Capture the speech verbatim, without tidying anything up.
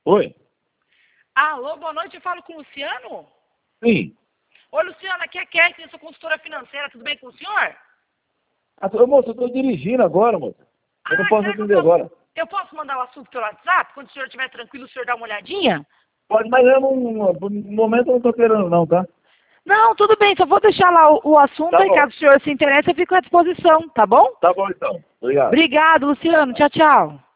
Oi? Alô, boa noite, eu falo com o Luciano? Sim. Oi, Luciano, aqui é Kétia, eu sou consultora financeira, tudo bem com o senhor? Ah, ô, moço, eu estou dirigindo agora, moço. Eu não Ah, posso será que eu atender posso, agora. eu posso mandar o assunto pelo WhatsApp? Quando o senhor estiver tranquilo, o senhor dá uma olhadinha? Pode, mas eu não, no momento eu não estou querendo não, tá? Não, tudo bem, só vou deixar lá o, o assunto Tá e bom. caso o senhor se interesse, eu fico à disposição, tá bom? Tá bom então. Obrigado. Obrigado, Luciano, tchau, tchau.